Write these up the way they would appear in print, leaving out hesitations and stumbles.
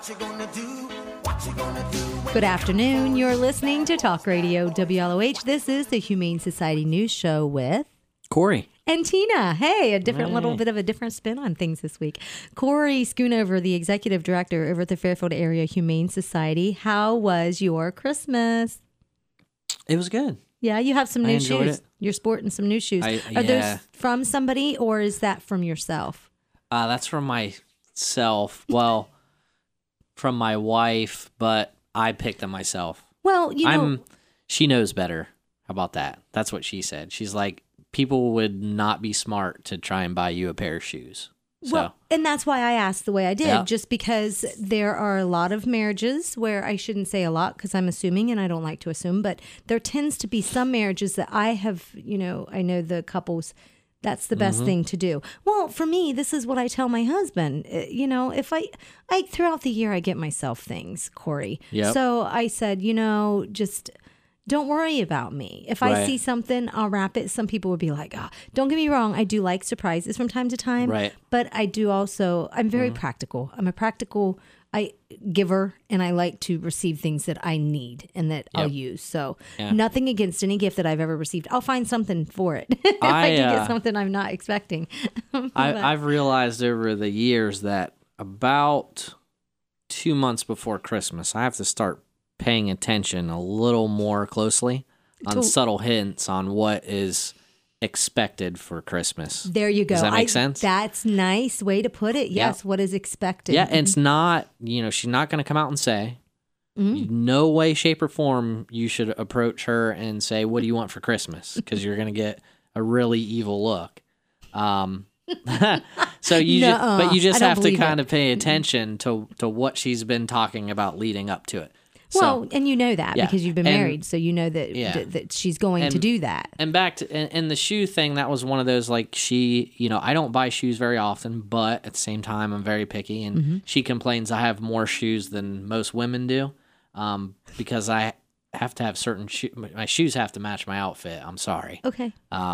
Good afternoon. You're listening to Talk Radio WLOH. This is the Humane Society News Show with Corey and Tina. Hey, little bit of a different spin on things this week. Corey Schoonover, the executive director over at the Fairfield Area Humane Society. How was your Christmas? It was good. Yeah, you have some new shoes. It. You're sporting some new shoes. Are those from somebody or is that from yourself? That's from myself. Well, from my wife, but I picked them myself. Well, she knows better. How about that? That's what she said. She's like, people would not be smart to try and buy you a pair of shoes. So. Well, and that's why I asked the way I did, just because there are a lot of marriages where I shouldn't say a lot because I'm assuming and I don't like to assume, but there tends to be some marriages that I have, I know the couples, that's the best thing to do. Well, for me, this is what I tell my husband. If I throughout the year, I get myself things, Corey. Yep. So I said, just don't worry about me. If I see something, I'll wrap it. Some people would be like, don't get me wrong. I do like surprises from time to time. Right. But I do also, I'm very practical. I'm a practical giver, and I like to receive things that I need and that I'll use. So nothing against any gift that I've ever received. I'll find something for it. I can get something I'm not expecting. I've realized over the years that about 2 months before Christmas, I have to start paying attention a little more closely on subtle hints on what is expected for Christmas. There you go. Does that make sense? That's nice way to put it. Yes, what is expected. Yeah, and it's not, she's not going to come out and say, no way, shape, or form you should approach her and say, what do you want for Christmas? Because you're going to get a really evil look. So you just have to kind of pay attention to what she's been talking about leading up to it. Well, and you know that because you've been married, so you know that she's going to do that. And back to and the shoe thing, that was one of those, like, she, I don't buy shoes very often, but at the same time, I'm very picky, and she complains I have more shoes than most women do, because I have to have certain shoes. My shoes have to match my outfit. I'm sorry. Okay.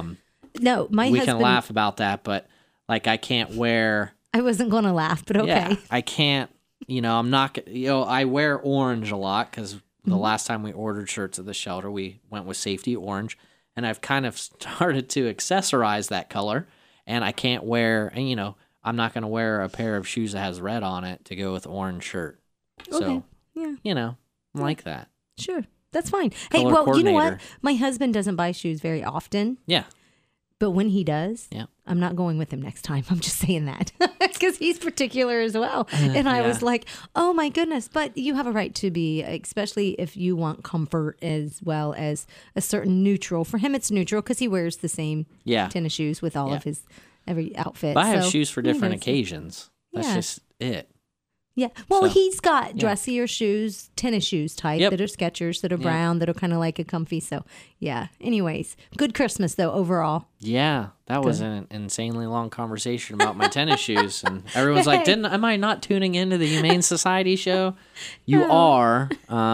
No, we can laugh about that, but like I can't wear. I wasn't going to laugh, but okay. Yeah, I can't. I'm not, I wear orange a lot because the last time we ordered shirts at the shelter, we went with safety orange, and I've kind of started to accessorize that color, and I can't wear, and I'm not going to wear a pair of shoes that has red on it to go with orange shirt. Okay. So, I'm like that. Sure. That's fine. Hey, well, you know what? My husband doesn't buy shoes very often. Yeah. But when he does, I'm not going with him next time. I'm just saying that because he's particular as well. And I was like, oh my goodness. But you have a right to be, especially if you want comfort as well as a certain neutral. For him, it's neutral because he wears the same tennis shoes with all of his every outfit. But I have shoes for different occasions. That's just it. Yeah. Well, he's got dressier shoes, tennis shoes type that are Skechers, that are brown, that are kind of like a comfy. So, yeah. Anyways, good Christmas, though, overall. Yeah. That was an insanely long conversation about my tennis shoes. And everyone's like, am I not tuning into the Humane Society show? You are.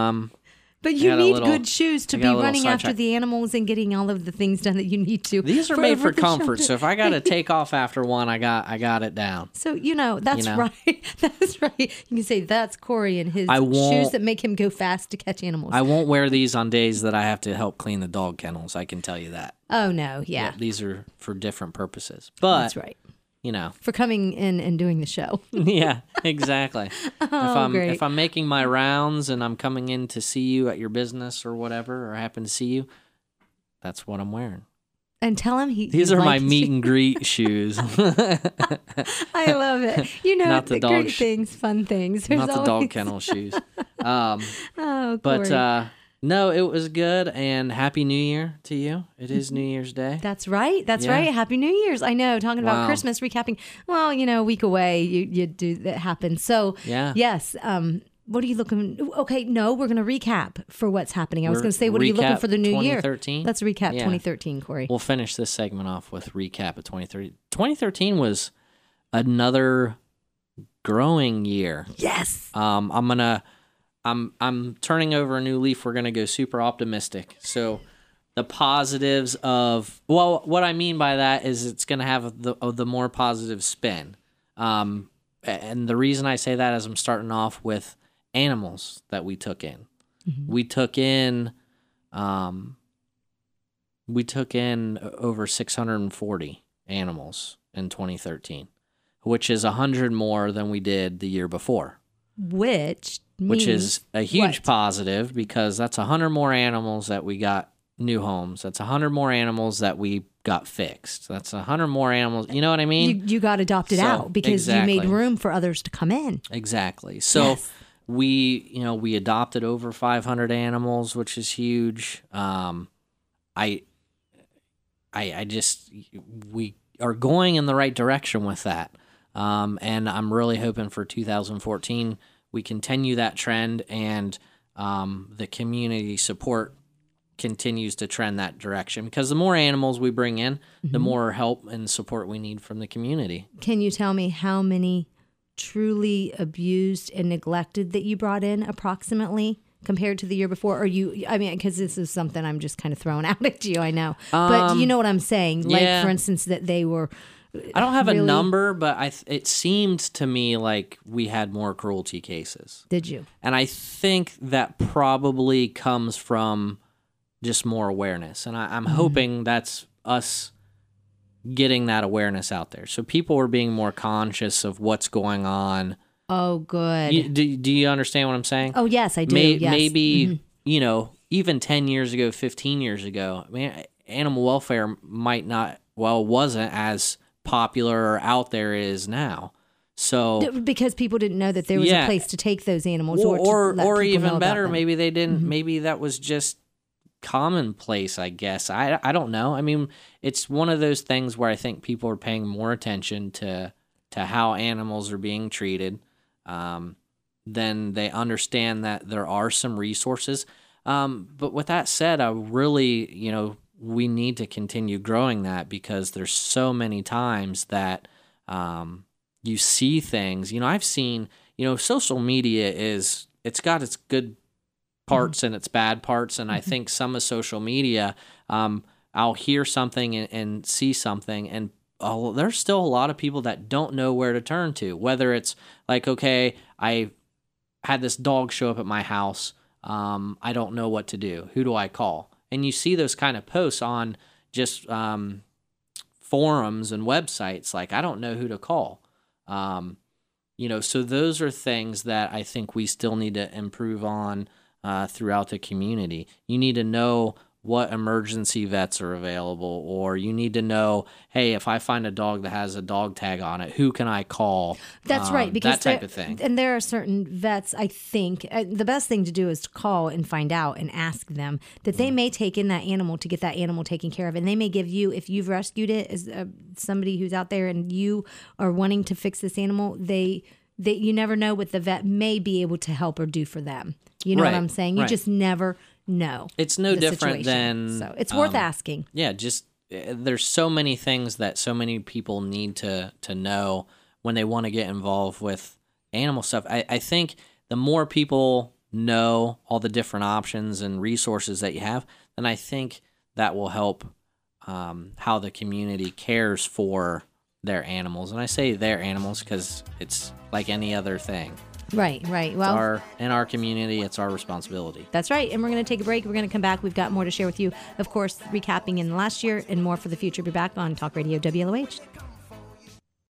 But you need good shoes to be running after the animals and getting all of the things done that you need to. These are made for comfort. So if I got to take off after one, I got it down. So, that's right. That's right. You can say that's Corey and his shoes that make him go fast to catch animals. I won't wear these on days that I have to help clean the dog kennels. I can tell you that. Oh, no. Yeah. These are for different purposes. But that's right. For coming in and doing the show. Yeah, exactly. If I'm making my rounds and I'm coming in to see you at your business or whatever, or I happen to see you, that's what I'm wearing. And tell him these are my meet and greet shoes. I love it. Not the great things, fun things. Not the dog kennel shoes. Corey. But no, it was good, and Happy New Year to you. It is New Year's Day. That's right. That's right. Happy New Year's. I know, talking about Christmas, recapping. Well, a week away, you do that happen. So, yes. What are you looking? Okay, no, we're going to recap for what's happening. I was going to say, what are you looking for the new year? 2013? Let's recap 2013, Corey. We'll finish this segment off with recap of 2013. 2013 was another growing year. Yes. I'm turning over a new leaf. We're going to go super optimistic. So the positives of, what I mean by that is it's going to have the more positive spin. and the reason I say that is I'm starting off with animals that we took in. We took in over 640 animals in 2013, which is 100 more than we did the year before. Which is a huge positive, because that's 100 more animals that we got new homes. That's 100 more animals that we got fixed. That's 100 more animals. You know what I mean? You got adopted out because you made room for others to come in. Exactly. So we adopted over 500 animals, which is huge. We are going in the right direction with that. And I'm really hoping for 2014 we continue that trend, and the community support continues to trend that direction, because the more animals we bring in, the more help and support we need from the community. Can you tell me how many truly abused and neglected that you brought in approximately compared to the year before? Or because this is something I'm just kind of throwing out at you, I know. But you know what I'm saying? Like, for instance, that they were... I don't have a number, but it seemed to me like we had more cruelty cases. Did you? And I think that probably comes from just more awareness. And I'm hoping that's us getting that awareness out there. So people are being more conscious of what's going on. Oh, good. Do you understand what I'm saying? Oh, yes, I do. Yes. Maybe, even 10 years ago, 15 years ago, animal welfare wasn't as popular or out there is now. So because people didn't know that there was a place to take those animals, or even better, maybe they didn't. Maybe that was just commonplace, I guess. I don't know. I mean, it's one of those things where I think people are paying more attention to how animals are being treated. Then they understand that there are some resources. But with that said, I really, we need to continue growing that, because there's so many times that you see things. I've seen, social media it's got its good parts and its bad parts, and I think some of social media, I'll hear something and see something, and there's still a lot of people that don't know where to turn to, whether it's like, okay, I had this dog show up at my house, I don't know what to do. Who do I call? And you see those kind of posts on just forums and websites, like, I don't know who to call. So those are things that I think we still need to improve on throughout the community. You need to know what emergency vets are available, or you need to know, hey, if I find a dog that has a dog tag on it, who can I call? That's right, because that type of thing. And there are certain vets, I think, the best thing to do is to call and find out and ask them that they may take in that animal to get that animal taken care of, and they may give you, if you've rescued it as somebody who's out there and you are wanting to fix this animal, you never know what the vet may be able to help or do for them. You know what I'm saying? You just never know. It's no different than... So it's worth asking. Yeah, just there's so many things that so many people need to know when they want to get involved with animal stuff. I think the more people know all the different options and resources that you have, then I think that will help how the community cares for their animals. And I say their animals because it's like any other thing. Right. Well, in our community, it's our responsibility. That's right. And we're going to take a break. We're going to come back. We've got more to share with you. Of course, recapping in the last year and more for the future. Be back on Talk Radio WLOH.